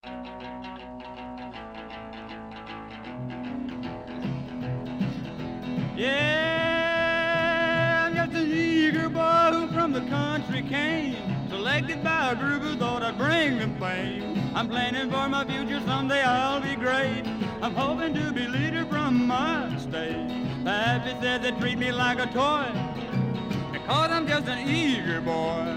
Yeah, I'm just an eager boy who from the country came, selected by a group who thought I'd bring them fame. I'm planning for my future, someday I'll be great. I'm hoping to be leader from my state. Pappy said they treat me like a toy, because I'm just an eager boy.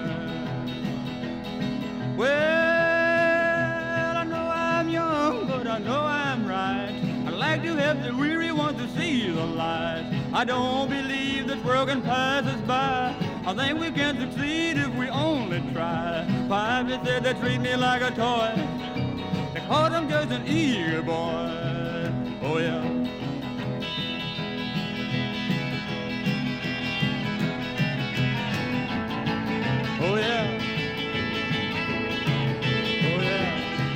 Well, I know I'm young, but I know I'm right. I'd like to help the weary ones to see the light. I don't believe this world can pass us by. I think we can succeed if we only try. Pappy said they treat me like a toy, because I'm just an eager boy. Oh yeah. Oh yeah. Oh yeah.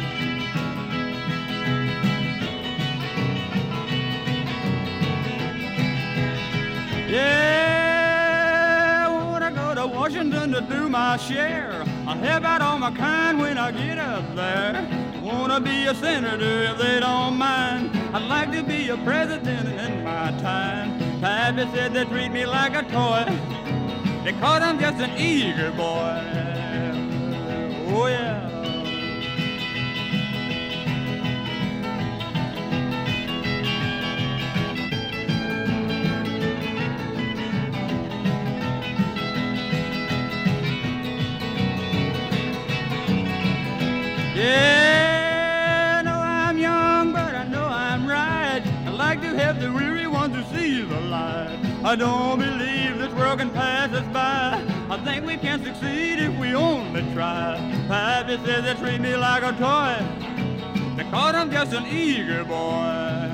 Yeah, I wanna go to Washington to do my share. I'll help out all my kind when I get up there. Wanna be a senator if they don't mind. I'd like to be a president in my time. Pappy said they treat me like a toy, because I'm just an eager boy. Oh yeah. Yeah, I know I'm young, but I know I'm right. I'd like to help the weary ones to see the light. I don't believe this world can pass us by. I think we can succeed if we only try. Pappy says they treat me like a toy, because I'm just an eager boy.